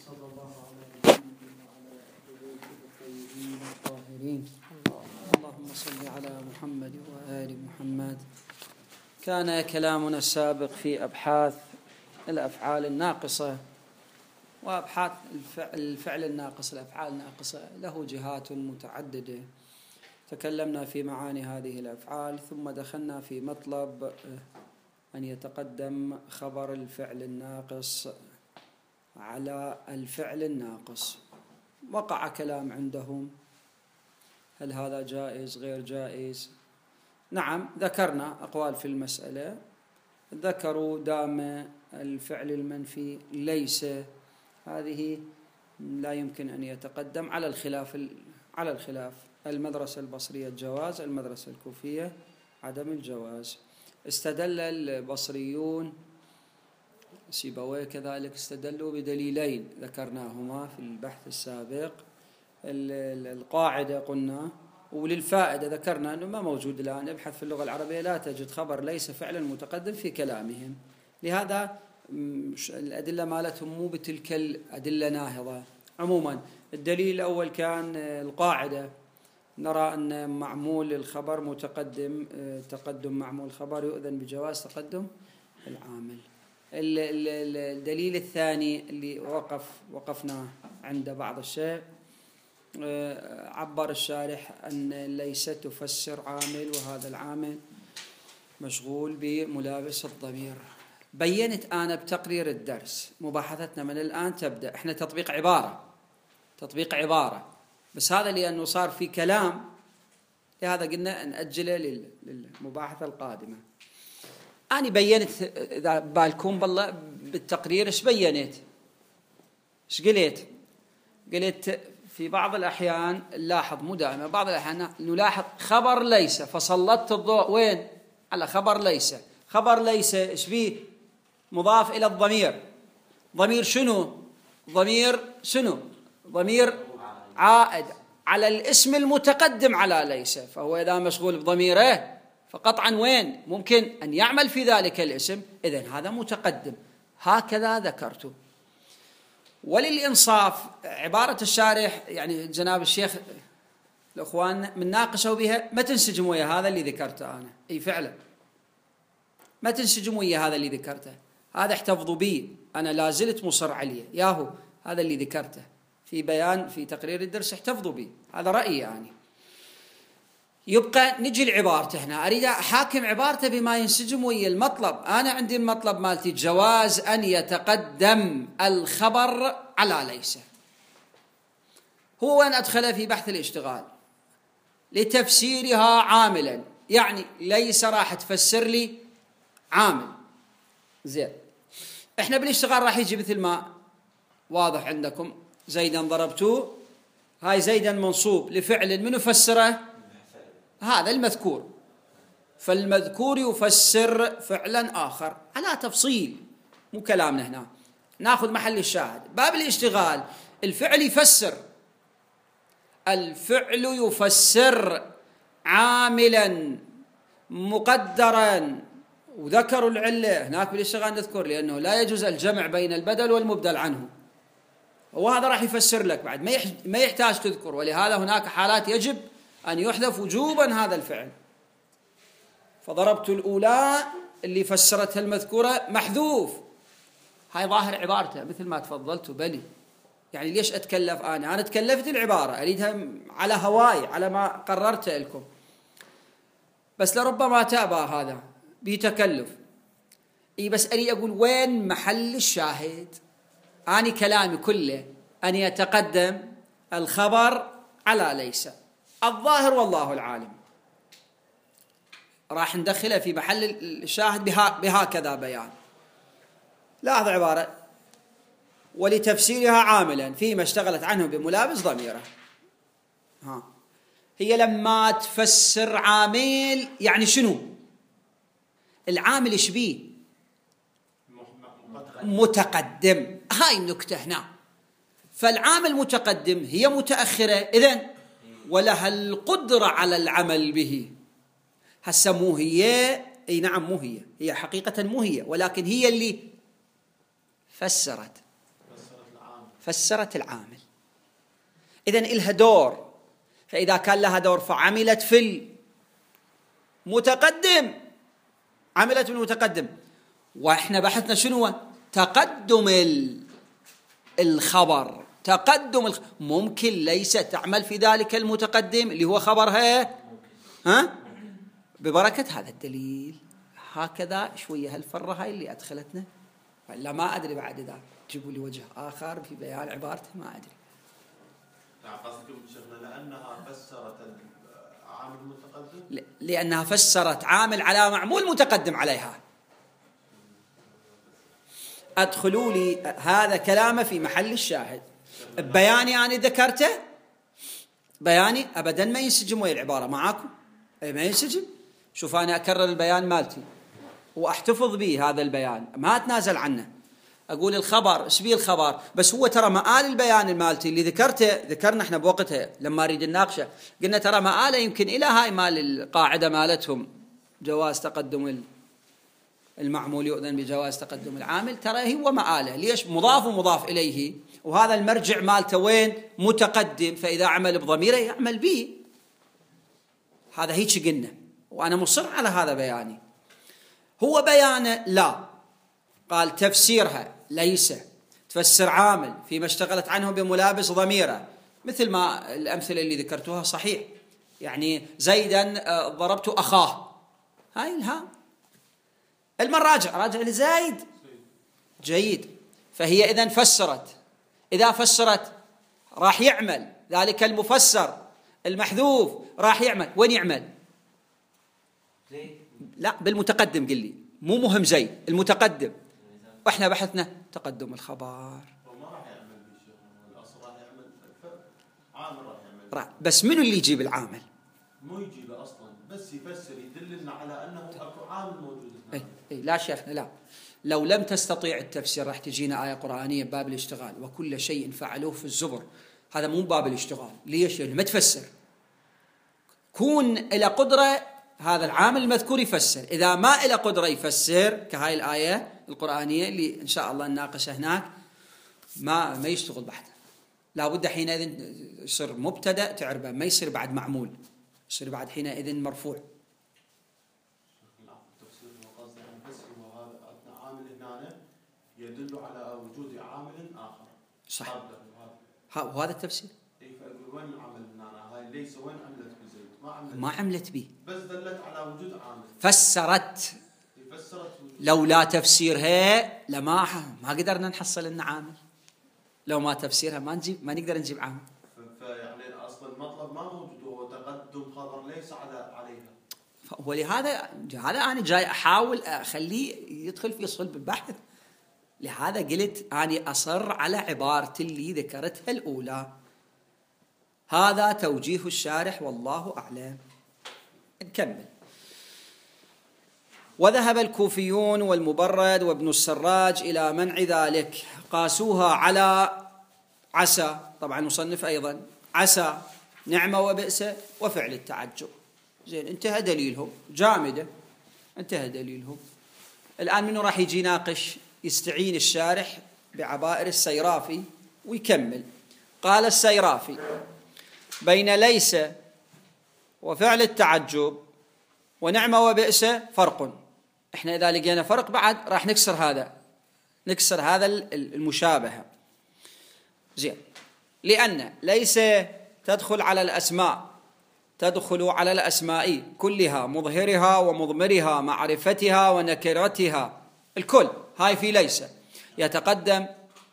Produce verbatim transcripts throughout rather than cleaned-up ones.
وصلى الله على محمد وعلى آل بيته الطيبين الطاهرين. اللهم صل على محمد وآل محمد. كان كلامنا السابق في أبحاث الأفعال الناقصة وأبحاث الفعل الناقص. الأفعال الناقصة له جهات متعددة، تكلمنا في معاني هذه الأفعال، ثم دخلنا في مطلب أن يتقدم خبر الفعل الناقص على الفعل الناقص. وقع كلام عندهم، هل هذا جائز غير جائز؟ نعم، ذكرنا أقوال في المسألة. ذكروا دام الفعل المنفي ليس، هذه لا يمكن أن يتقدم على الخلاف على الخلاف المدرسة البصرية الجواز، المدرسة الكوفية عدم الجواز. استدل البصريون سيبويه كذلك استدلوا بدليلين ذكرناهما في البحث السابق. القاعدة قلنا، وللفائدة ذكرنا أنه ما موجود الآن. ابحث في اللغة العربية لا تجد خبر ليس فعلا متقدم في كلامهم، لهذا الأدلة مالتهم مو بتلك الأدلة ناهضة. عموما الدليل الأول كان القاعدة، نرى أن معمول الخبر متقدم، تقدم معمول الخبر يؤذن بجواز تقدم العامل. الدليل الثاني اللي وقف وقفنا عند بعض الشيء، عبر الشارح أن ليس تفسر عامل، وهذا العامل مشغول بملابس الضمير. بينت أنا بتقرير الدرس، مباحثتنا من الآن تبدأ، إحنا تطبيق عبارة تطبيق عبارة بس هذا لأنه صار في كلام، لهذا قلنا نأجله للمباحثة القادمة. أنا بينت، إذا بالكم بالله بالتقرير إيش بينت؟ إيش قلت؟ قلت في بعض الأحيان نلاحظ، مو دائما، بعض الأحيان نلاحظ خبر ليس، فسلطت الضوء وين؟ على خبر ليس. خبر ليس إيش فيه؟ مضاف إلى الضمير. ضمير شنو؟ ضمير شنو؟ ضمير عائد على الاسم المتقدم على ليس، فهو إذا مشغول بضميره فقطعا وين؟ ممكن أن يعمل في ذلك الاسم، إذن هذا متقدم. هكذا ذكرته. وللإنصاف عبارة الشارح، يعني جناب الشيخ الأخوان من ناقشوا بها، ما تنسجم ويا هذا اللي ذكرته أنا. أي فعلا ما تنسجم ويا هذا اللي ذكرته. هذا احتفظوا به، أنا لازلت مصر عليه، ياهو هذا اللي ذكرته في بيان في تقرير الدرس، احتفظوا به، هذا رأيي يعني. يبقى نجي لعبارته هنا، أريد أحاكم عبارته بما ينسجم ويا المطلب. أنا عندي المطلب مالتي جواز أن يتقدم الخبر على ليس. هو وين أدخل في بحث الاشتغال لتفسيرها عاملا، يعني ليس راح تفسر لي عامل. زين، احنا بالاشتغال راح يجي مثل ما واضح عندكم، زيدا ضربتوه، هاي زيدا منصوب لفعل من يفسره؟ هذا المذكور، فالمذكور يفسر فعلا آخر على تفصيل، مو كلامنا هنا، ناخذ محل الشاهد. باب الاشتغال الفعل يفسر، الفعل يفسر عاملا مقدرا، وذكروا العلة هناك بالاشتغال نذكر، لأنه لا يجوز الجمع بين البدل والمبدل عنه، وهذا راح يفسر لك بعد، ما يحتاج تذكر. ولهذا هناك حالات يجب أن يحذف وجوبا هذا الفعل. فضربت الأولى اللي فسرتها المذكورة محذوف، هاي ظاهر عبارته مثل ما تفضلت بلي. يعني ليش أتكلف أنا؟ أنا تكلفت العبارة، أريدها على هواي، على ما قررت لكم، بس لربما تأبى هذا بتكلف. إيه بس أريد أقول وين محل الشاهد. أنا كلامي كله أن يتقدم الخبر على ليس، الظاهر والله العالم. راح ندخله في محل الشاهد بها بهكذا بيان. لاحظ عبارة ولتفسيرها عاملا فيما اشتغلت عنه بملابس ضميره. ها، هي لما تفسر عامل يعني شنو؟ العامل ايش بيه؟ متقدم. هاي النكتة هنا. فالعامل متقدم، هي متأخرة، إذن ولها القدرة على العمل به. هسه مو هي، اي نعم مو هي، هي حقيقة مو هي، ولكن هي اللي فسرت فسرت العامل، إذن إلها دور، فإذا كان لها دور فعملت في المتقدم، عملت في المتقدم. وإحنا بحثنا شنو تقدم الخبر، تقدم الخ... ممكن ليس تعمل في ذلك المتقدم اللي هو خبرها، ها ببركة هذا الدليل. هكذا شوية هالفرة هاي اللي أدخلتنا، ولا ما أدري بعد إذا جيبوا لي وجه آخر في بيان عبارته، ما أدري. قصدكم شيخنا لأنها فسرت عامل متقدم؟ لأنها فسرت عامل على معمول متقدم عليها. أدخلوا لي هذا كلامه في محل الشاهد. بياني أنا ذكرته، بياني أبدا ما ينسجم ويا العبارة معاكم، أي ما ينسجم. شوف أنا أكرر البيان مالتي وأحتفظ به، هذا البيان ما أتنازل عنه. أقول الخبر إيش بيه الخبر، بس هو ترى مآل البيان المالتي اللي ذكرته، ذكرنا إحنا بوقتها لما أريد الناقشة، قلنا ترى مآله يمكن إلى هاي مال القاعدة مالتهم جواز تقدم المعمول يؤذن بجواز تقدم العامل، ترى هو مآله. ليش؟ مضاف ومضاف إليه، وهذا المرجع مالته وين؟ متقدم، فإذا عمل بضميره يعمل به. هذا هيك قلنا، وأنا مصر على هذا بياني. هو بيانه لا، قال تفسيرها ليس تفسر عامل فيما اشتغلت عنه بملابس ضميره، مثل ما الأمثلة اللي ذكرتوها صحيح، يعني زيدا ضربت أخاه، هاي الها المراجع راجع لزايد، جيد. فهي إذن فسرت، إذا فسرت راح يعمل ذلك المفسر المحذوف، راح يعمل وين يعمل؟ لا بالمتقدم، قل لي مو مهم زيد، المتقدم. واحنا بحثنا تقدم الخبر، وما راح يعمل بشيء، الاصل راح يعمل عامل، راح يعمل. بس منو اللي يجيب العامل؟ مو يجيبه اصلا، بس يفسر يدللنا على انه اكو عامل موجود هنا. اي اي لا شيخنا لا، لو لم تستطيع التفسير راح تجينا آية قرآنية باب الاشتغال، وكل شيء فعلوه في الزبر، هذا مو باب الاشتغال. ليش؟ يعني ما تفسر، كون إلى قدرة هذا العامل المذكور يفسر، إذا ما إلى قدرة يفسر كهاي الآية القرآنية اللي إن شاء الله نناقشها هناك، ما ما يشتغل بحث. لا بد حينئذ يصير مبتدأ تعربه، ما يصير بعد معمول، يصير بعد حينئذ مرفوع. تفسير القصد عن فسر وهذا عامل هنا يدل على وجود عامل آخر. صح، وهذا التفسير. اي فاقول وين العمل هنا؟ هاي ليس وين عملت بزيد؟ ما عملت، ما عملت به، بس دلت على وجود عامل، فسرت. فسرت لولا تفسيرها لما ما قدرنا نحصل لنا عامل، لو ما تفسيرها ما نجيب، ما نقدر نجيب عامل. فيعني اصلا المطلب ما موجود، هو تقدم خبر ليس على عليها. ولهذا هذا انا جاي احاول اخليه يدخل في صلب البحث، لهذا قلت اني اصر على عبارتي اللي ذكرتها الاولى. هذا توجيه الشارح والله اعلم. نكمل. وذهب الكوفيون والمبرد وابن السراج إلى منع ذلك، قاسوها على عسى، طبعا مصنف أيضا عسى نعمة وبئس وفعل التعجب. زين، انتهى دليلهم، جامدة، انتهى دليلهم. الآن منه راح يجي ناقش، يستعين الشارح بعبائر السيرافي ويكمل. قال السيرافي: بين ليس وفعل التعجب ونعمة وبئس فرق. احنا إذا لقينا فرق بعد راح نكسر هذا، نكسر هذا المشابهة. زين، لأن ليس تدخل على الأسماء، تدخل على الأسماء كلها، مظهرها ومضمرها، معرفتها ونكرتها، الكل هاي في ليس. يتقدم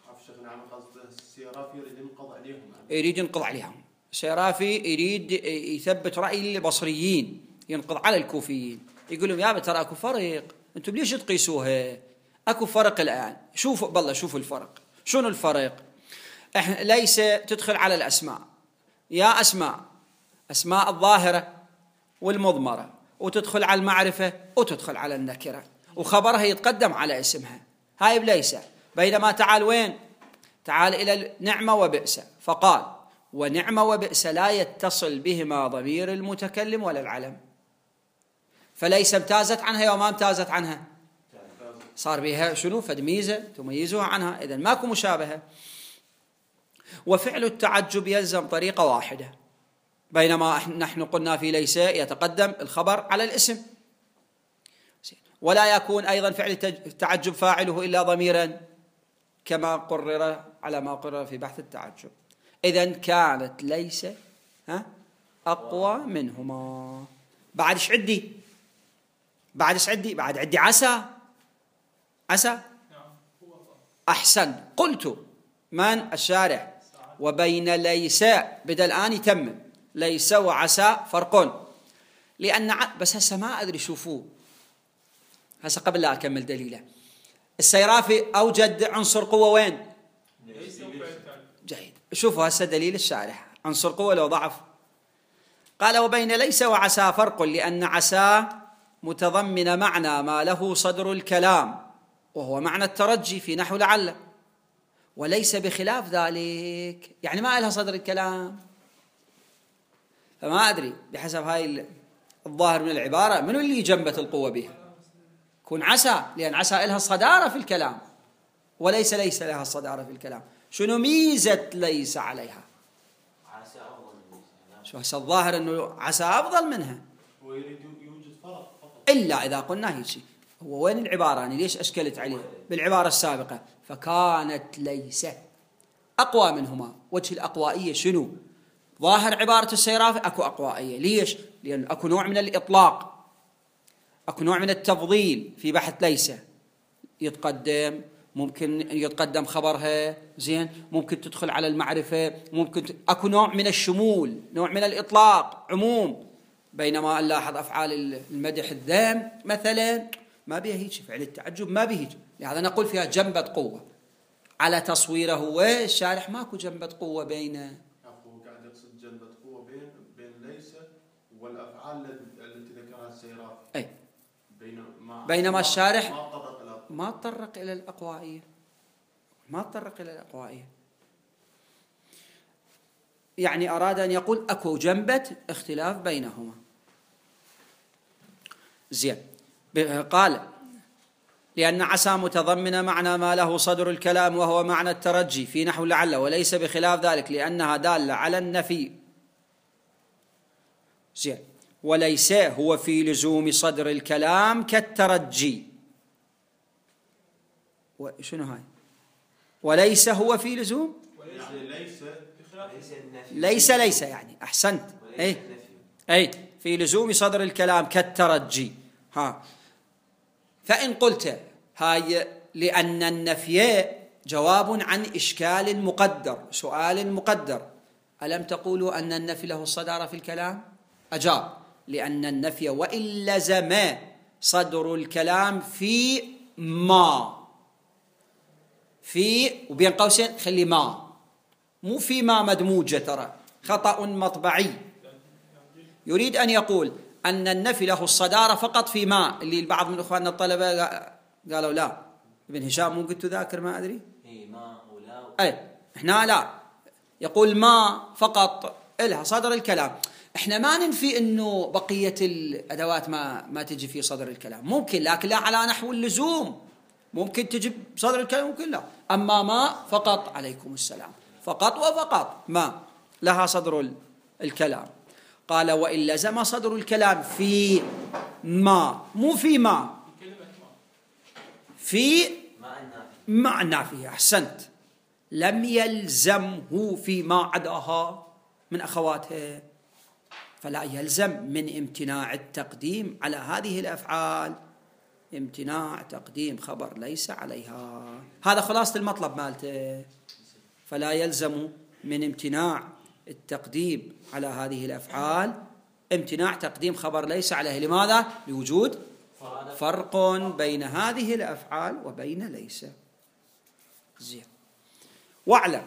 يريد ينقض عليهم، السيرافي يريد يثبت رأي البصريين، ينقض على الكوفيين، يقول لهم يا ترى اكو فرق، انتم ليش تقيسوها؟ اكو فرق الان، شوفوا بالله شوفوا الفرق. شنو الفرق؟ احنا ليس تدخل على الاسماء، يا اسماء اسماء الظاهره والمضمره، وتدخل على المعرفه وتدخل على النكره، وخبرها يتقدم على اسمها، هاي بليس. بينما تعال وين؟ تعال الى نعمه وبئس، فقال: ونعمه وبئس لا يتصل بهما ضمير المتكلم ولا العلم. فليس امتازت عنها يوم ما امتازت عنها، صار بها شنو؟ فد ميزه تميزها عنها، اذا ماكو مشابهه. وفعل التعجب يلزم طريقة واحدة، بينما نحن قلنا في ليس يتقدم الخبر على الاسم. ولا يكون أيضا فعل التعجب فاعله إلا ضميرا كما قرر على ما قرر في بحث التعجب. إذن كانت ليس ها أقوى منهما. بعد ايش عدي؟ بعد ايش عدي؟ بعد عدي عسى. عسى أحسن. قلت من الشارح وبين ليس بدأ الآن يتمم ليس وعسى فرق، لأن ع... بس هسه ما أدري شوفوه هسه قبل لا أكمل دليله. السيرافي أوجد عنصر قوة وين؟ جيد. شوفوا هسه دليل الشارح عنصر قوة لو ضعف. قال وبين ليس وعسى فرق، لأن عسى متضمن معنى ما له صدر الكلام وهو معنى الترجي في نحو لعل، وليس بخلاف ذلك، يعني ما لها صدر الكلام. فما أدري بحسب هاي الظاهر من العبارة منو اللي جنبت القوة بها؟ كون عسى، لأن عسى لها الصدارة في الكلام وليس ليس لها الصدارة في الكلام. شنو ميزة ليس عليها؟ عسى أفضل من شو هسه الظاهر أنه عسى أفضل منها، هو يريد يوجد فرق فقط. إلا إذا قلنا هيك. هو وين العبارة؟ يعني ليش أشكلت عليه بالعبارة السابقة؟ فكانت ليس أقوى منهما. وجه الأقوائية شنو؟ ظاهر عبارة السيرافي أكو أقوائية. ليش؟ لأن أكو نوع من الإطلاق، أكو نوع من التفضيل في بحث ليس. يتقدم ممكن يتقدم خبرها زين، ممكن تدخل على المعرفة، ممكن ت... أكو نوع من الشمول، نوع من الإطلاق، عموم. بينما نلاحظ أفعال المدح الذم مثلا ما بيها هيك، فعل التعجب ما بيها هيك، لهذا نقول فيها جنبة قوة. على تصويره هو الشارح ماكو جنبة قوة بينه. أخو قاعد يقصد جنبة قوة بين بين ليس والأفعال التي ذكرها السيرافي. أي. بينما بينما الشارح ما تطرق إلى ما تطرق إلى الأقوائية، ما تطرق إلى الأقوائية. يعني أراد أن يقول أكو جنبة اختلاف بينهما. زين. قال لأن عسى متضمن معنى ما له صدر الكلام وهو معنى الترجي في نحو لعل، وليس بخلاف ذلك لأنها دالة على النفي. زين. وليس هو في لزوم صدر الكلام كالترجي. وشنو هاي؟ وليس هو في لزوم، يعني ليس ليس ليس يعني أحسنت. أي أي في لزوم صدر الكلام كالترجي. ها فإن قلت هاي لأن النفي جواب عن إشكال مقدر، سؤال مقدر، ألم تقولوا أن النفي له الصدارة في الكلام؟ أجاب لأن النفي وإن لزم صدر الكلام في ما، في وبين قوسين خلي ما، مو في ما مدموجة، ترى خطأ مطبعي. يريد أن يقول أن النفي له الصدارة فقط في ما، اللي البعض من إخواننا الطلبة قالوا لا. ابن هشام ممكن تذاكر ما أدري إيه ما ولا أي إحنا لا، يقول ما فقط إلها صدر الكلام. إحنا ما ننفي إنه بقية الأدوات ما ما تجي في صدر الكلام، ممكن، لكن لا على نحو اللزوم. ممكن تجي صدر الكلام ممكن لا. أما ما فقط، عليكم السلام، فقط وفقط ما لها صدر الكلام. قال وإن لزم صدر الكلام في ما، مو في ما، في معنى فيه. أحسنت. لم يلزمه في ما عداها من أخواتها، فلا يلزم من امتناع التقديم على هذه الأفعال امتناع تقديم خبر ليس عليها. هذا خلاصة المطلب مالته. فلا يلزم من امتناع التقديم على هذه الأفعال امتناع تقديم خبر ليس عليه. لماذا؟ لوجود فرق بين هذه الأفعال وبين ليس. زين. واعلم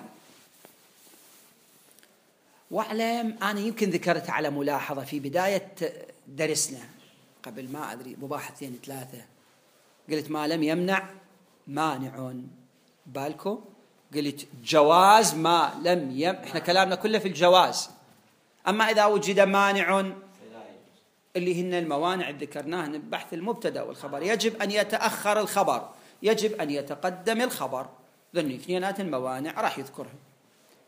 واعلم أنا يمكن ذكرت على ملاحظة في بداية درسنا قبل ما أدري مباحثين ثلاثة، قلت ما لم يمنع مانع. بالكم قلت جواز ما لم يم، احنا كلامنا كله في الجواز. أما إذا وجد مانع اللي هن الموانع اللي ذكرناها من بحث المبتدأ والخبر، يجب أن يتأخر الخبر، يجب أن يتقدم الخبر. ذني اثنينات الموانع راح يذكرهم.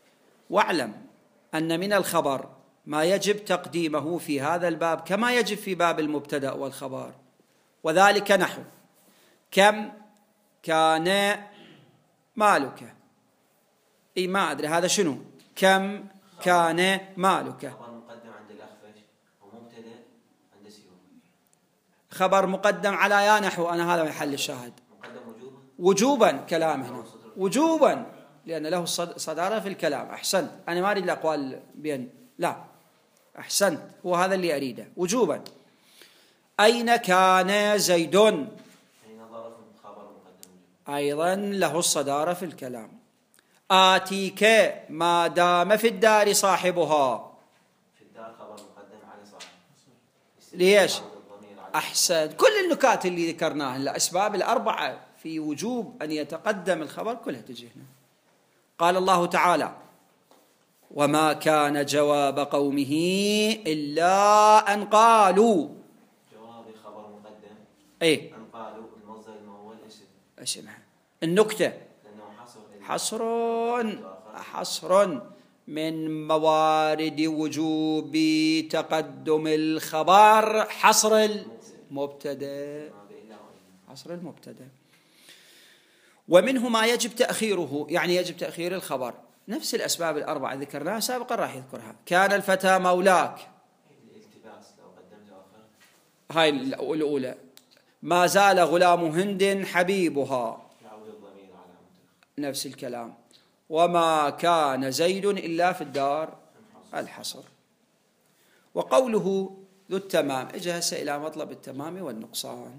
واعلم أن من الخبر ما يجب تقديمه في هذا الباب كما يجب في باب المبتدأ والخبر، وذلك نحو كم كان مالك. اي ما ادري هذا شنو، كم كان مالك. خبر مقدم عند الأخفش ومبتدأ عند سيوف. خبر مقدم على يا نحو، انا هذا محل الشاهد. مقدم وجوبا. وجوبا كلام هنا وجوبا، لأن له صدارة في الكلام. أحسنت، أنا ما أريد الأقوال بين، لا أحسنت، هو هذا اللي أريده وجوبا. أين كان زيد؟ أين ظرف خبر مقدم وجوبا. أيضا له الصدارة في الكلام. آتيك ما دام في الدار صاحبها. في الدار خبر مقدم على صاحب. ليش؟ أحسن، كل النكات اللي ذكرناها الأسباب الأربعة في وجوب أن يتقدم الخبر كلها تجي هنا. قال الله تعالى: وما كان جواب قومه إلا أن قالوا. جواب خبر مقدم. إيه؟ أن قالوا المصدر المؤول اسم. اسمها النكتة. لأنه حصر. حصر حصر من موارد وجوب تقدم الخبر حصر المبتدأ. حصر المبتدأ. ومنه ما يجب تأخيره، يعني يجب تأخير الخبر. نفس الأسباب الأربعة ذكرناها سابقا راح يذكرها. كان الفتى مولاك، الالتباس لو قدمت وأخرت. هاي الأولى. ما زال غلام هند حبيبها، يعود الضمير على متأخر. نفس الكلام. وما كان زيد إلا في الدار الحصر. وقوله ذو التمام، اجى هسه إلى مطلب التمام والنقصان،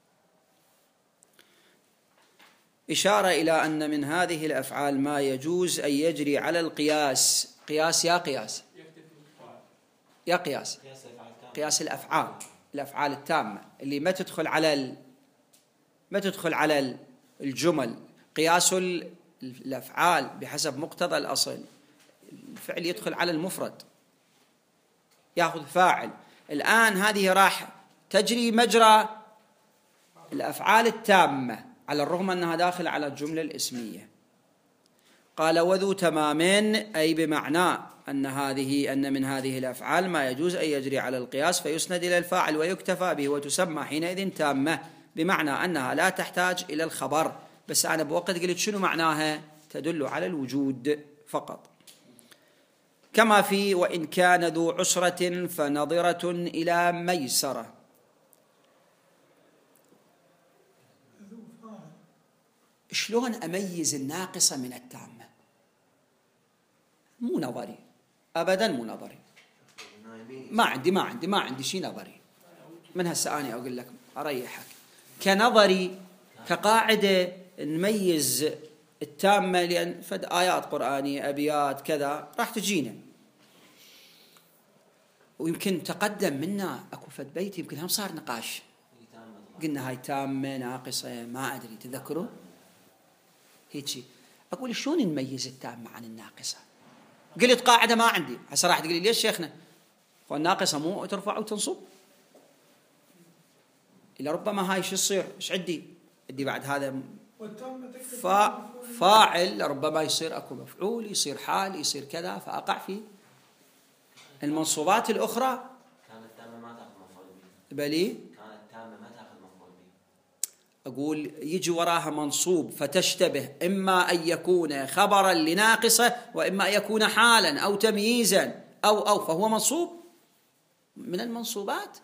إشارة إلى أن من هذه الأفعال ما يجوز أن يجري على القياس. قياس يا قياس يا قياس قياس الأفعال، الأفعال التامة اللي ما تدخل على ال... ما تدخل على الجمل. قياس الأفعال بحسب مقتضى الأصل، الفعل يدخل على المفرد، يأخذ فاعل. الآن هذه راح تجري مجرى الأفعال التامة على الرغم أنها داخل على الجملة الاسمية. قال: وذو تمام، أي بمعنى أن هذه أن من هذه الأفعال ما يجوز أن يجري على القياس فيسند إلى الفاعل ويكتفى به، وتسمى حينئذ تامة، بمعنى أنها لا تحتاج إلى الخبر. بس أنا بوقت قلت شنو معناها؟ تدل على الوجود فقط. كما في وإن كان ذو عسرة فنظرة إلى ميسرة. شلون أميز الناقصة من التامة؟ مو نظري أبدا، مو نظري. ما عندي ما عندي ما عندي شيء نظري. من هسه أنا أقول لك أريحك، كنظري كقاعدة نميز التامة، لأن فد آيات قرآنية أبيات كذا راح تجينا، ويمكن تقدم منا أكو فد بيت يمكن هم صار نقاش، قلنا هاي تامة ناقصة ما أدري، تذكروا هيك. أقول شلون نميز التامة عن الناقصة؟ قلت قاعدة ما عندي. هسه راح تقولي ليش شيخنا؟ والناقصة مو ترفع وتنصب؟ إلا ربما هاي شو تصير؟ إيش عندي؟ عندي بعد هذا فا فاعل، ربما يصير أكو مفعول، يصير حال، يصير كذا، فأقع في المنصوبات الأخرى. كانت تامة ما تأخذ مفعول به. بلي كانت تامة ما تأخذ مفعول به. أقول يجي وراها منصوب فتشتبه، إما أن يكون خبرا لناقصة وإما أن يكون حالا أو تمييزا أو أو فهو منصوب من المنصوبات.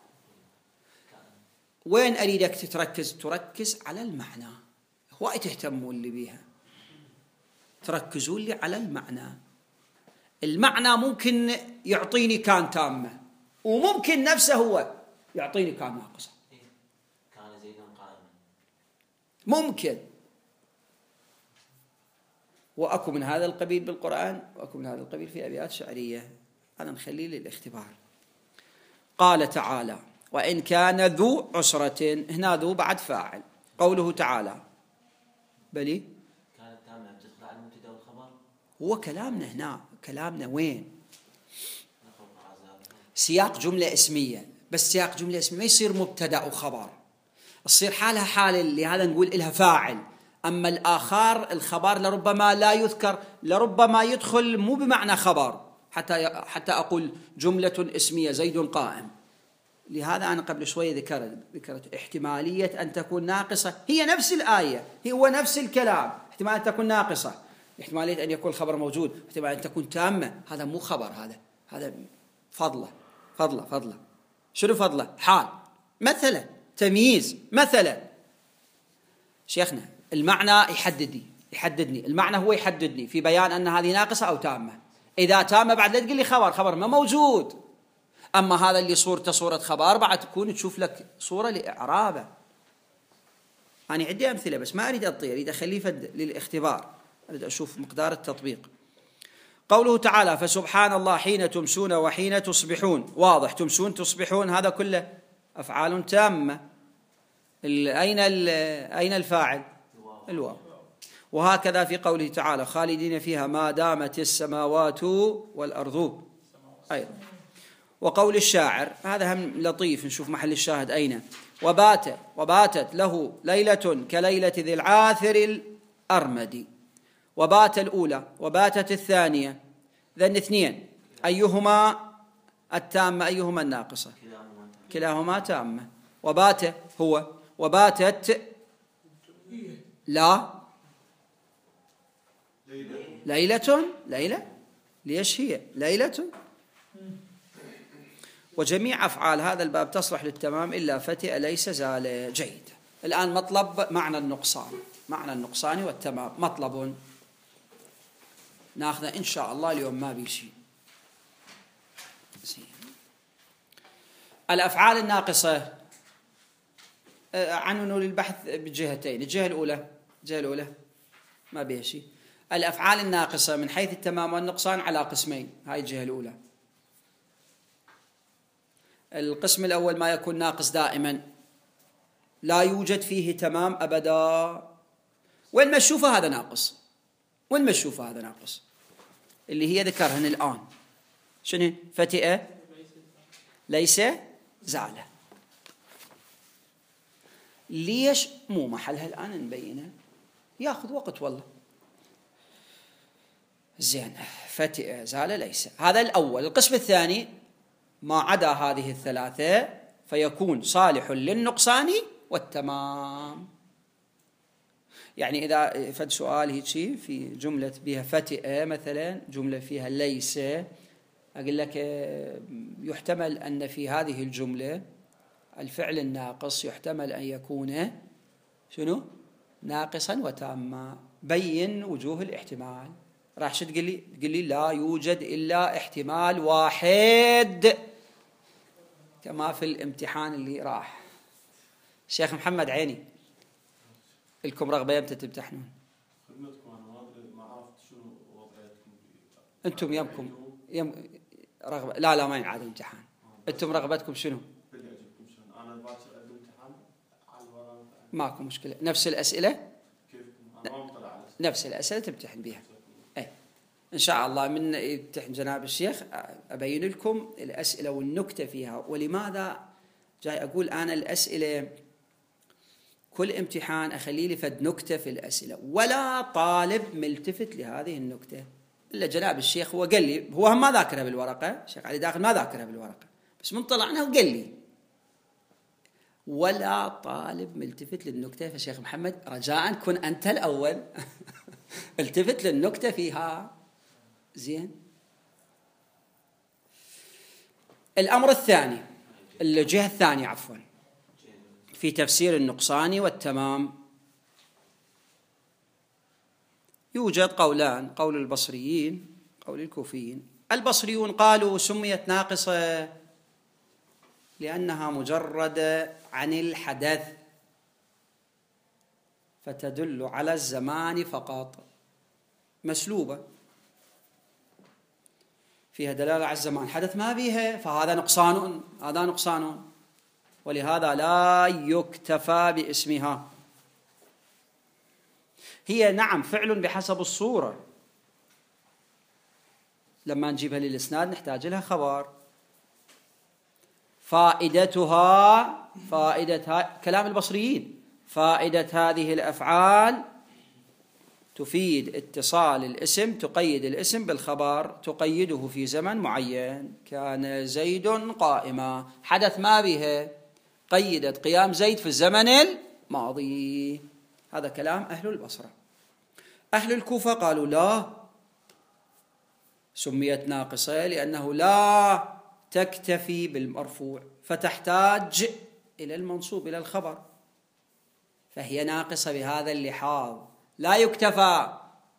وين أريدك تتركز؟ تركز على المعنى. وايد تهتمون لي بيها، تركزون لي على المعنى. المعنى ممكن يعطيني كان تامة، وممكن نفسه هو يعطيني كان ناقصة. كان زيد قائما، ممكن. وأكو من هذا القبيل بالقرآن، وأكو من هذا القبيل في أبيات شعرية، هذا نخليه للاختبار. قال تعالى: وإن كان ذو عسرة، هنا ذو بعد فاعل. قوله تعالى بلي كانت تامة بتدخل على المبتدا والخبر. هو كلامنا هنا، كلامنا وين؟ سياق جملة اسمية، بس سياق جملة اسمية ما يصير مبتدا وخبر، تصير حالها حال، لهذا نقول إلها فاعل. أما الآخر الخبر لربما لا يذكر، لربما يدخل مو بمعنى خبر، حتى حتى أقول جملة اسمية زيد قائم. لهذا أنا قبل شوية ذكرت ذكرت احتمالية أن تكون ناقصة، هي نفس الآية، هو نفس الكلام، احتمال أن تكون ناقصة، احتمالية أن يكون الخبر موجود، احتمال أن تكون تامة. هذا مو خبر، هذا هذا فضله فضله فضله شنو فضله؟ حال مثلا، تمييز مثلا. شيخنا المعنى يحددني يحددني المعنى هو يحددني في بيان أن هذه ناقصة أو تامة. إذا تامة بعد لا تقول لي خبر، خبر ما موجود. أما هذا اللي صورته صورة خبر بعد تكون تشوف لك صورة لإعرابه. أنا عندي أمثلة بس ما أريد أطير، أريد أخليه فد للاختبار، أريد أشوف مقدار التطبيق. قوله تعالى فسبحان الله حين تمسون وحين تصبحون، واضح تمسون تصبحون هذا كله أفعال تامة. أين أين الفاعل؟ الواو. وهكذا في قوله تعالى خالدين فيها ما دامت السماوات والأرض أيضا. وقول الشاعر هذا هم لطيف، نشوف محل الشاهد أين. وبات وباتت له ليلة كليلة ذي العاثر الأرمد. وبات الأولى وباتت الثانية، ذن اثنين، أيهما التامة أيهما الناقصة؟ كلاهما تامة. وبات هو، وباتت لا ليلة ليلة ليش هي ليلة. وجميع أفعال هذا الباب تصلح للتمام إلا فتئ ليس زال. جيد. الآن مطلب معنى النقصان، معنى النقصان والتمام مطلب ناخذه إن شاء الله اليوم، ما بيشي. الأفعال الناقصة عنونوا للبحث بجهتين. الجهة الأولى الجهة الأولى ما بيها شيء. الأفعال الناقصة من حيث التمام والنقصان على قسمين، هاي الجهة الأولى. القسم الأول ما يكون ناقص دائما لا يوجد فيه تمام أبدا، والمشوفة هذا ناقص، والمشوفة هذا ناقص اللي هي ذكرهن الآن. شنو؟ فتئة ليس زالة. ليش مو محلها الآن نبينها، ياخذ وقت والله. زين، فتئة زالة ليس، هذا الأول. القسم الثاني ما عدا هذه الثلاثة فيكون صالح للنقصان والتمام. يعني إذا فد سؤال هيك في جملة بها فتئة مثلا، جملة فيها ليس، أقول لك يحتمل أن في هذه الجملة الفعل الناقص يحتمل أن يكون شنو؟ ناقصا وتاما. بين وجوه الاحتمال. راح شو تقول لي؟ تقول لي لا يوجد إلا احتمال واحد، كما في الامتحان اللي راح. شيخ محمد عيني، لكم رغبة يمتى تمتحنون؟ خدمتكم أنا ما عرفت شنو وضعيتكم. أنتم يمكم يم رغبة؟ لا لا ما ينعاد امتحان. أنتم رغبتكم شنو؟ أنا باكر أقدم امتحان على الورق. ماكو مشكلة. نفس الأسئلة؟ كيفكم؟ أنا ما مطلع على نفس الأسئلة تمتحن بها. أي إن شاء الله من يمتحن جناب الشيخ أبين لكم الأسئلة والنكتة فيها. ولماذا جاي أقول أنا الأسئلة كل امتحان أخلي لي فد نكتة في الأسئلة، ولا طالب ملتفت لهذه النكتة إلا جناب الشيخ. هو قال لي، هو هم ما ذاكرها بالورقة، الشيخ علي داخل ما ذاكرها بالورقة، بس من طلعنا وقال لي ولا طالب ملتفت للنكتة. فشيخ محمد رجاء كن أنت الأول التفت للنكتة فيها. زين. الأمر الثاني، الجهة الثانية عفوا، في تفسير النقصان والتمام يوجد قولان، قول البصريين قول الكوفيين. البصريون قالوا سميت ناقصة لأنها مجردة عن الحدث فتدل على الزمان فقط، مسلوبة فيها دلالة على الزمان، حدث ما بيها، فهذا نقصان، هذا نقصان، ولهذا لا يكتفى باسمها. هي نعم فعل بحسب الصورة، لما نجيبها للإسناد نحتاج لها خبر. فائدتها فائدتها كلام البصريين، فائدة هذه الأفعال تفيد اتصال الاسم، تقيد الاسم بالخبر، تقيده في زمن معين. كان زيد قائما، حدث ما به، قيدت قيام زيد في الزمن الماضي. هذا كلام أهل البصرة. أهل الكوفة قالوا لا، سميت ناقصة لأنه لا تكتفي بالمرفوع، فتحتاج إلى المنصوب، إلى الخبر، فهي ناقصة بهذا اللحاظ. لا يكتفى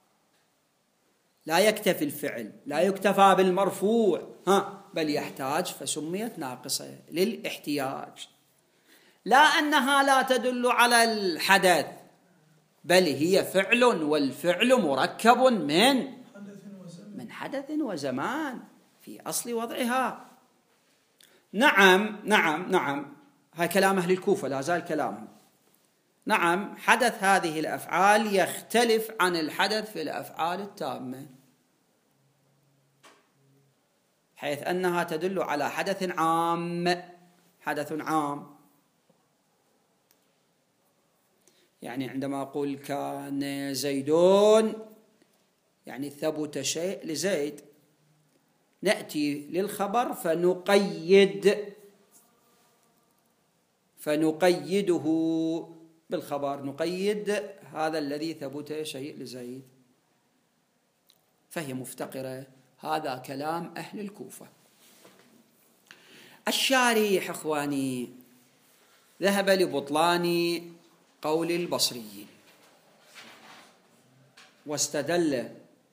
لا يكتفي الفعل، لا يكتفى بالمرفوع، ها بل يحتاج، فسميت ناقصة للاحتياج. لا أنها لا تدل على الحدث، بل هي فعل، والفعل مركب من من حدث وزمان في أصل وضعها. نعم نعم نعم هاي كلام أهل الكوفة، لا زال كلامهم. نعم، حدث هذه الأفعال يختلف عن الحدث في الأفعال التامة، حيث أنها تدل على حدث عام، حدث عام. يعني عندما أقول كان زيدون، يعني ثبت شيء لزيد، نأتي للخبر فنقيد فنقيده بالخبر، نقيد هذا الذي ثبت شيء لزيد، فهي مفتقرة. هذا كلام أهل الكوفة. الشارح إخواني ذهب لبطلان قول البصريين، واستدل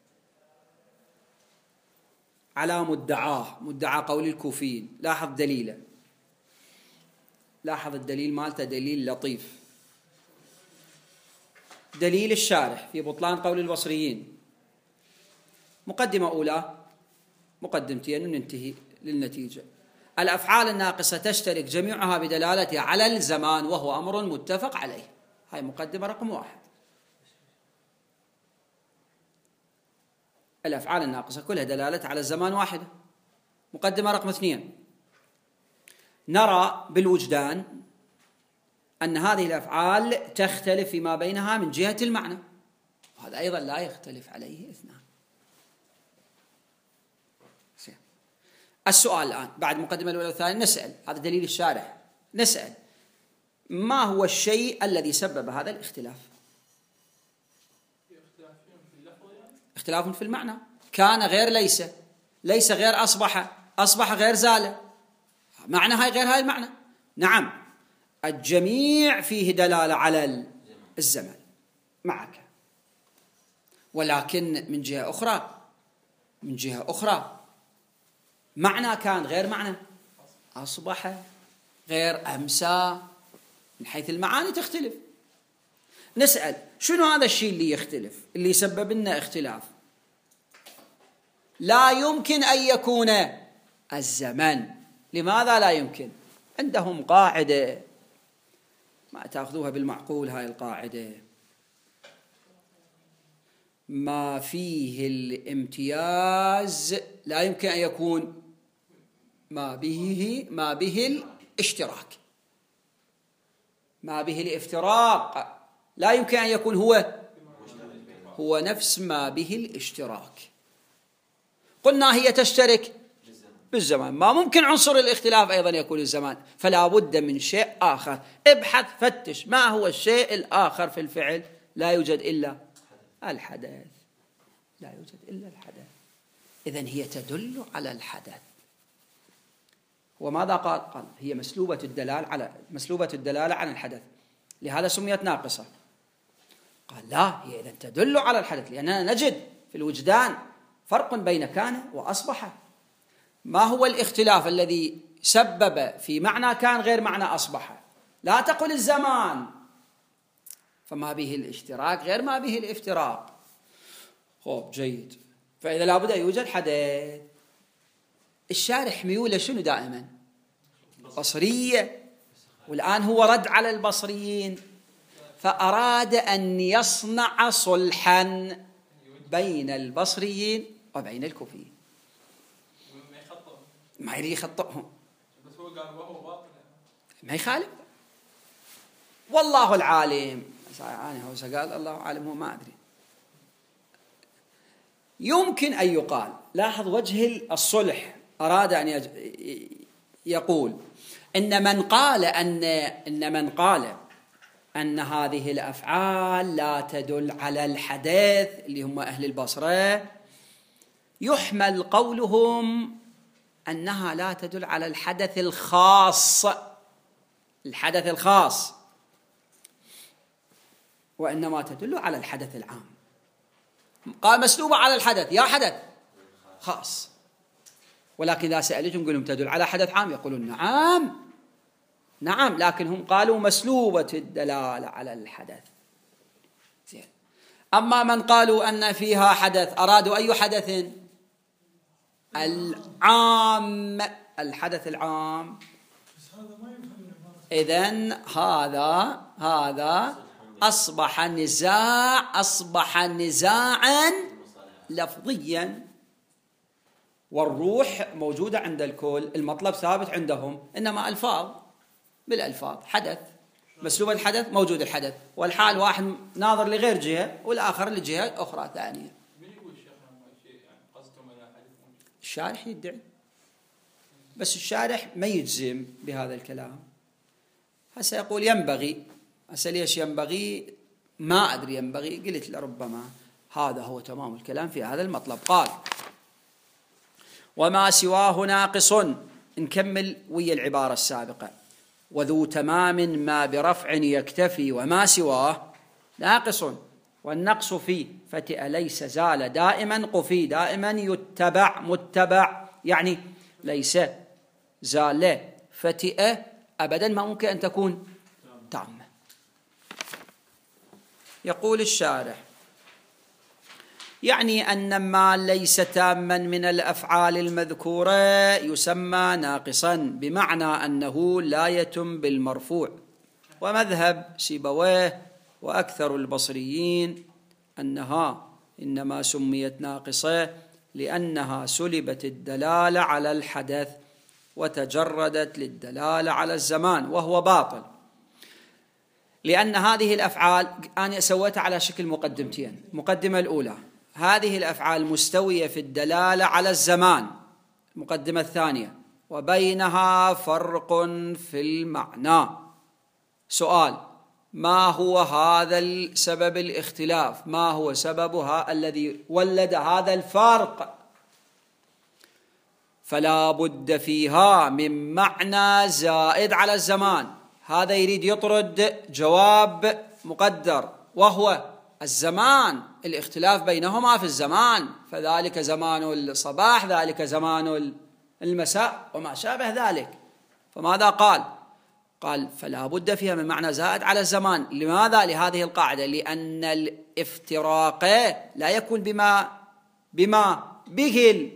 على مدعاه، مدعى قول الكوفيين. لاحظ دليله، لاحظ الدليل مالته، دليل لطيف. دليل الشارح في بطلان قول البصريين، مقدمة أولى، مقدمتين وننتهي للنتيجة. الأفعال الناقصة تشترك جميعها بدلالتها على الزمان، وهو أمر متفق عليه. هاي مقدمة رقم واحد. الأفعال الناقصة كلها دلالة على الزمان واحدة. مقدمة رقم اثنين، نرى بالوجدان أن هذه الأفعال تختلف فيما بينها من جهة المعنى، وهذا أيضا لا يختلف عليه اثنان. السؤال الآن بعد مقدمة الأولى والثانية نسأل، هذا دليل الشارح، نسأل ما هو الشيء الذي سبب هذا الاختلاف؟ اختلاف في المعنى. كان غير ليس، ليس غير أصبح، أصبح غير زال، معنى هاي غير هاي المعنى. نعم، الجميع فيه دلالة على الزمن معك، ولكن من جهة أخرى من جهة أخرى معنى كان غير معنى أصبح غير أمسى، من حيث المعاني تختلف. نسأل شنو هذا الشيء اللي يختلف، اللي يسبب لنا اختلاف؟ لا يمكن أن يكون الزمن. لماذا لا يمكن؟ عندهم قاعدة ما تأخذوها بالمعقول، هاي القاعدة: ما فيه الامتياز لا يمكن أن يكون ما به ما به الاشتراك، ما به الافتراق لا يمكن أن يكون هو هو نفس ما به الاشتراك. قلنا هي تشترك بالزمان، ما ممكن عنصر الاختلاف أيضا يكون الزمان، فلا بد من شيء آخر. ابحث فتش ما هو الشيء الآخر في الفعل، لا يوجد إلا الحدث، لا يوجد إلا الحدث. إذن هي تدل على الحدث. وماذا قال؟ قال هي مسلوبة الدلالة على مسلوبة الدلالة عن الحدث، لهذا سميت ناقصة. قال لا، هي إذن تدل على الحدث، لأننا نجد في الوجدان فرق بين كان وأصبح. ما هو الاختلاف الذي سبب في معنى كان غير معنى أصبح؟ لا تقل الزمان، فما به الاشتراك غير ما به الافتراق. خوب جيد، فإذا لابد أن يوجد حدث. الشارح ميوله شنو دائما؟ بصرية، والآن هو رد على البصريين، فأراد أن يصنع صلحا بين البصريين وبين الكوفيين. ما يريد يخطئهم، بس هو قال وهو باطل، ما يخالف. والله العالم، أنا هو قال الله عالم، هو ما أدري. يمكن أن يقال، لاحظ وجه الصلح، أراد أن يقول إن من قال أن إن من قال أن هذه الأفعال لا تدل على الحدث اللي هم أهل البصرة، يحمل قولهم أنها لا تدل على الحدث الخاص، الحدث الخاص، وإنما تدل على الحدث العام. قال مسلوبة على الحدث، يا حدث خاص، ولكن إذا سألتهم قلهم تدل على حدث عام يقولون نعم نعم، لكن هم قالوا مسلوبة الدلالة على الحدث. زين. أما من قالوا أن فيها حدث أرادوا أي حدث؟ العام، الحدث العام. إذن هذا هذا أصبح نزاع أصبح نزاعا لفظيا، والروح موجودة عند الكل، المطلب ثابت عندهم، إنما ألفاظ بالألفاظ، حدث مسلوب الحدث موجود الحدث، والحال واحد ناظر لغير جهة والآخر لجهة أخرى ثانية. من يقول الشيخ شيء يعني قصدهم أن حدث موجود؟ الشارح يدعي، بس الشارح ما يجزم بهذا الكلام. هسه يقول ينبغي، هسه ليش ينبغي ما أدري، ينبغي قلت لربما هذا هو تمام الكلام في هذا المطلب. قال وما سواه ناقص، نكمل ويا العبارة السابقة، وذو تمام ما برفع يكتفي، وما سواه ناقص، والنقص فيه فتئ ليس زال دائما قفي، دائما يتبع متبع، يعني ليس زال فتئ أبدا ما ممكن أن تكون تامة. يقول الشارح يعني أن ما ليس تاما من الأفعال المذكورة يسمى ناقصا، بمعنى أنه لا يتم بالمرفوع. ومذهب سيبويه وأكثر البصريين أنها إنما سميت ناقصة لأنها سلبت الدلالة على الحدث وتجردت للدلالة على الزمان، وهو باطل، لأن هذه الأفعال أنا سويتها على شكل مقدمتين. مقدمة الأولى هذه الأفعال مستوية في الدلالة على الزمان، المقدمة الثانية وبينها فرق في المعنى. سؤال: ما هو هذا السبب الاختلاف؟ ما هو سببها الذي ولد هذا الفرق؟ فلا بد فيها من معنى زائد على الزمان. هذا يريد يطرد جواب مقدر وهو الزمان، الاختلاف بينهما في الزمان، فذلك زمان الصباح ذلك زمان المساء وما شابه ذلك. فماذا قال؟ قال فلا بد فيها من معنى زائد على الزمان. لماذا؟ لهذه القاعدة، لأن الافتراق لا يكون بما بما به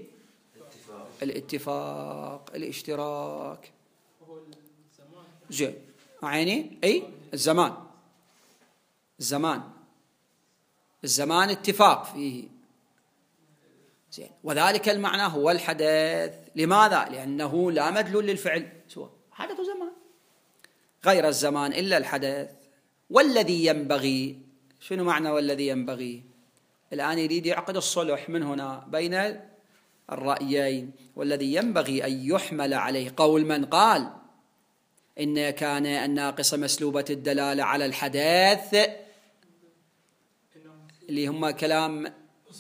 الاتفاق الاشتراك. زين عيني أي الزمان الزمان الزمان اتفاق فيه. زين، وذلك المعنى هو الحدث. لماذا؟ لأنه لا مدلول للفعل سوى حدث وزمان، غير الزمان إلا الحدث. والذي ينبغي، شنو معنى والذي ينبغي؟ الآن يريد يعقد الصلح من هنا بين الرأيين. والذي ينبغي أن يحمل عليه قول من قال إن كان الناقص مسلوبة الدلالة على الحدث، اللي هم كلام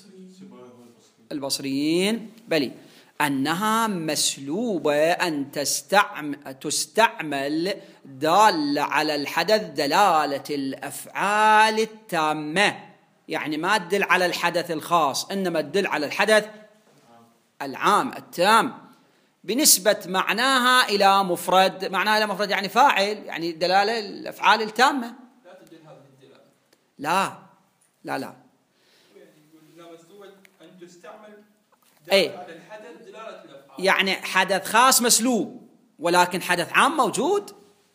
البصريين، بل أنها مسلوبة أن تستعمل, تستعمل دالة على الحدث دلالة الأفعال التامة، يعني ما تدل على الحدث الخاص إنما تدل على الحدث العام التام، بنسبة معناها إلى مفرد. معناها إلى مفرد يعني فاعل، يعني دلالة الأفعال التامة. لا تدل هذه الدلالة. لا لا لا أن تستعمل أي على الحدث دلالة الأفعال، يعني حدث خاص مسلوب ولكن حدث عام موجود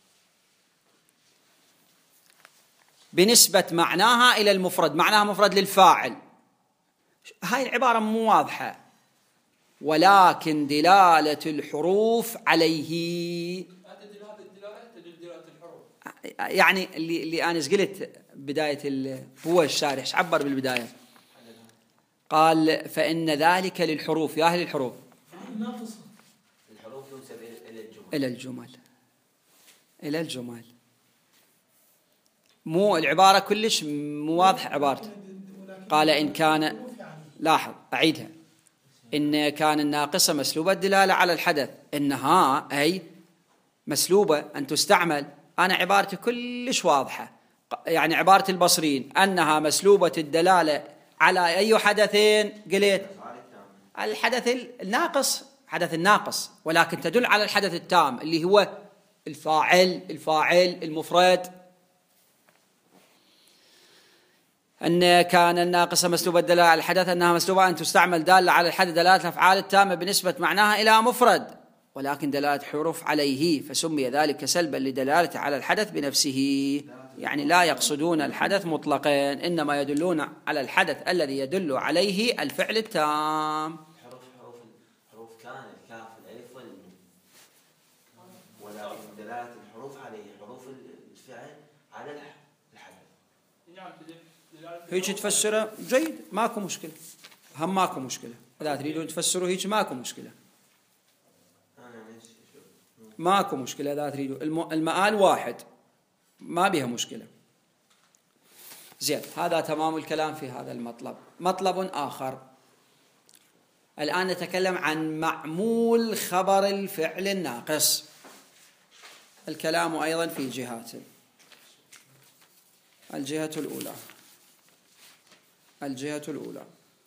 بنسبة معناها إلى المفرد، معناها مفرد للفاعل. هاي العبارة مو واضحة، ولكن دلالة الحروف عليه. تدل هذه الدلالة تدل دلالة الحروف. يعني اللي اللي أنا قلت بداية هو الشارح عبر بالبداية قال فإن ذلك للحروف، يا أهل الحروف، الحروف تنسب إلى الجمل إلى الجمل إلى الجمل مو العبارة كلش مو واضحة عبارته. قال إن كان، لاحظ أعيدها، إن كان الناقصة مسلوبة الدلالة على الحدث، إنها أي مسلوبة أن تستعمل. أنا عبارتي كلش واضحة، يعني عبارة البصريين أنها مسلوبة الدلالة على أي حدثين؟ قلت الحدث الناقص، حدث الناقص، ولكن تدل على الحدث التام اللي هو الفاعل، الفاعل المفرد. أن كان الناقصة مسلوبة الدلالة على الحدث، أنها مسلوبة أن تستعمل دالة على الحدث دلالة الأفعال التامة بنسبة معناها إلى مفرد، ولكن دلالة حروف عليه، فسمي ذلك سلبا لدلالته على الحدث بنفسه. يعني لا يقصدون الحدث مطلقا، إنما يدلون على الحدث الذي يدل عليه الفعل التام. حروف حروف حروف كان الكاف الألف والنون، ولكن دلالة الحروف عليه حروف الفعل على الحدث. هيك تفسره جيد، ماكو مشكلة، هم ماكو مشكلة. إذا تريدون تفسروا هيك ماكو مشكلة، ماكو مشكلة. إذا تريدوا المآل واحد ما بها مشكلة. زين، هذا تمام الكلام في هذا المطلب. مطلب آخر، الآن نتكلم عن معمول خبر الفعل الناقص. الكلام أيضا في جهات. الجهة الأولى، الجهة الأولى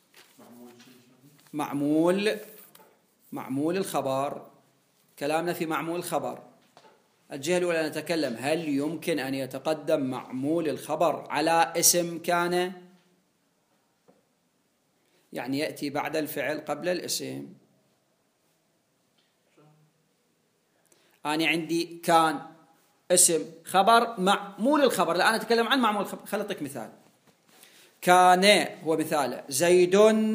معمول معمول الخبر. كلامنا في معمول الخبر. الجهة الأولى نتكلم هل يمكن أن يتقدم معمول الخبر على اسم كان؟ يعني يأتي بعد الفعل قبل الاسم. أنا عندي كان اسم خبر معمول الخبر. الآن أتكلم عن معمول الخبر. خليني أعطيك مثال. كان هو مثال زيد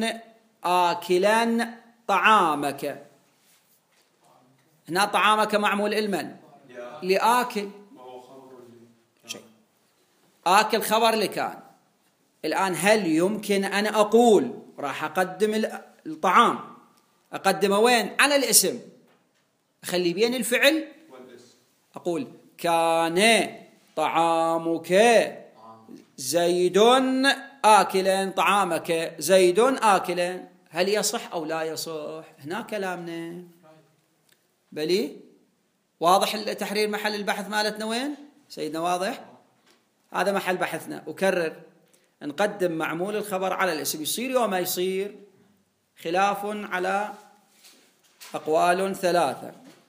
آكلا طعامك. هنا طعامك معمول المن؟ لآكل. شيء آكل خبر لكان. الآن هل يمكن أن أقول راح أقدم الطعام، أقدمه وين؟ على الاسم، أخلي بين الفعل، أقول كان طعامك زيد آكلا طعامك زيد آكلا. هل يصح أو لا يصح؟ هنا كلامنا. بلي واضح التحرير محل البحث مالتنا وين؟ سيدنا واضح؟ هذا محل بحثنا. أكرر، نقدم معمول الخبر على الاسم، يصير وما يصير؟ خلاف على أقوال ثلاثة.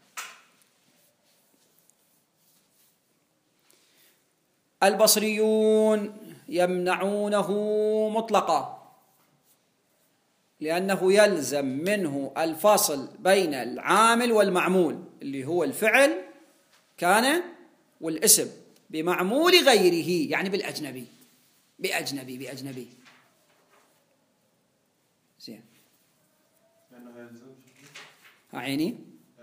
البصريون يمنعونه مطلقا، لأنه يلزم منه الفصل بين العامل والمعمول اللي هو الفعل كان والاسم بمعمول غيره، يعني بالأجنبي بأجنبي بأجنبي. زين، عيني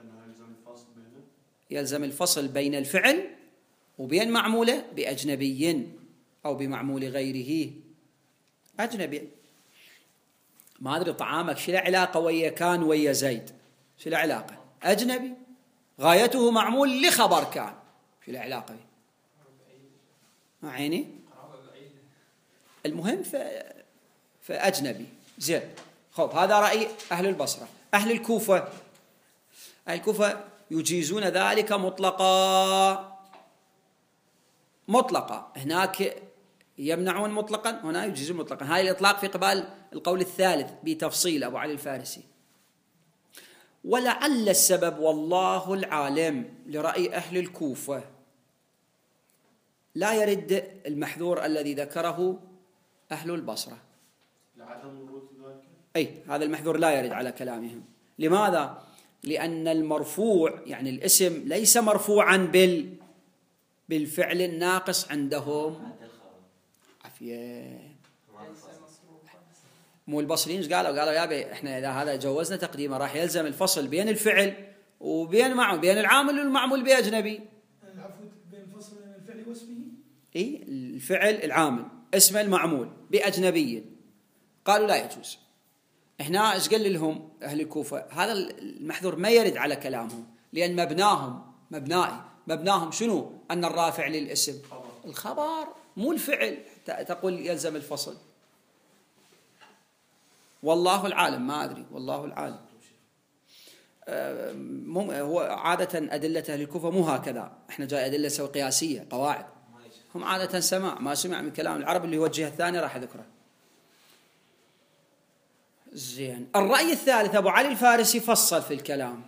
يلزم الفصل بين الفعل وبين معموله بأجنبي أو بمعمول غيره. أجنبي، ما أدري طعامك شو له علاقة ويا كان ويا زيد؟ شو له علاقة؟ أجنبي، غايته معمول لخبر كان، شو له علاقة؟ عيني المهم فأجنبي. زين، خب هذا رأي أهل البصرة. أهل الكوفة، أهل الكوفة يجيزون ذلك مطلقا مطلقا. هناك يمنعون مطلقا، هنا يجيزون مطلقا. هذا الإطلاق في قبال القول الثالث بتفصيل أبو علي الفارسي. ولعل السبب والله العالم لرأي أهل الكوفة لا يرد المحذور الذي ذكره أهل البصرة. لعدم ورود ذلك؟ أي، هذا المحذور لا يرد على كلامهم. لماذا؟ لأن المرفوع يعني الاسم ليس مرفوعا بال بالفعل الناقص عندهم. عافية. مو البصريين قالوا قالوا يا بي احنا اذا هذا جوزنا تقديمه راح يلزم الفصل بين الفعل وبين معمول، بين العامل والمعمول بأجنبي. العفو، بين الفصل بين الفعل واسمه. اي، الفعل العامل اسم المعمول بأجنبي. قالوا لا يجوز. هنا ايش قال لهم أهل الكوفة؟ هذا المحذور ما يرد على كلامهم، لأن مبناهم مبنائي مبناهم شنو؟ أن الرافع للاسم الخبر مو الفعل، تقول يلزم الفصل. والله العالم، ما أدري، والله العالم. هو عادة أدلة أهل الكوفة مو هكذا، احنا جاي أدلة سوى قياسية قواعد، هم عادة سماع، ما سمع من كلام العرب اللي هو الجهة الثانية راح أذكره. زين. الرأي الثالث أبو علي الفارسي فصل في الكلام،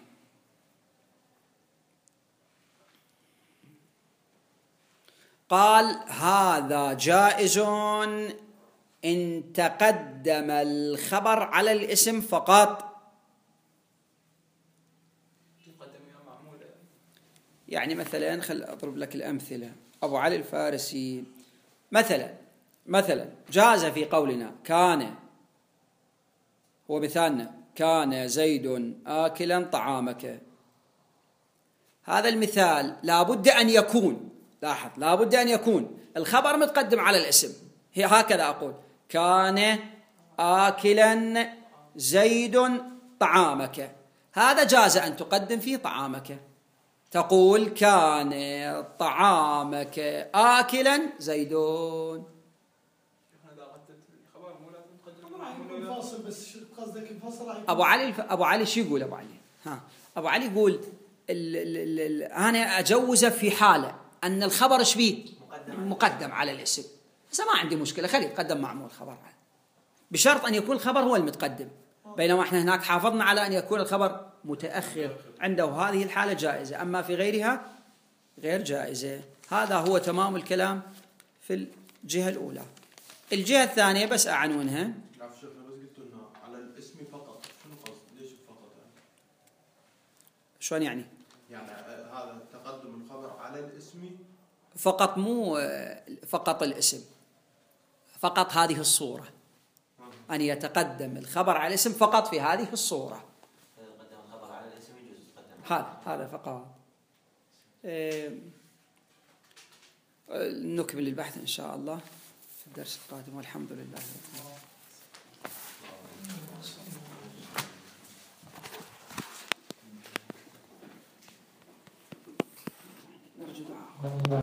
قال هذا جائز إن تقدم الخبر على الاسم فقط. يعني مثلا خل أضرب لك الأمثلة. أبو علي الفارسي مثلا مثلا جاز في قولنا كان، هو مثالنا، كان زيد آكلا طعامك. هذا المثال لابد أن يكون، لاحظ، لابد أن يكون الخبر متقدم على الاسم. هي هكذا أقول كان آكلا زيد طعامك، هذا جاز أن تقدم فيه طعامك، تقول كان طعامك آكلا زيدون. أبو علي أبو علي شو يقول؟ أبو علي ها أبو علي يقول ال ال ال أنا أجوزه في حالة أن الخبر إيش بيه؟ مقدم على الاسم، بس ما عندي مشكلة، خليه يتقدم معمول خبر على، بشرط أن يكون الخبر هو المتقدم، بينما احنا هناك حافظنا على أن يكون الخبر متأخر، عنده هذه الحالة جائزة، أما في غيرها غير جائزة. هذا هو تمام الكلام في الجهة الأولى. الجهة الثانية بس أعنونها. على الاسم فقط، شنو قصد؟ ليش فقط يعني؟ شلون يعني؟ يعني هذا تقدم الخبر على الاسم فقط، مو فقط الاسم، فقط هذه الصورة، أن يتقدم الخبر على الاسم فقط في هذه الصورة. يتقدم الخبر على الاسم يجوز يتقدم هذا هذا فقط. نكمل البحث إن شاء الله في الدرس القادم، والحمد لله.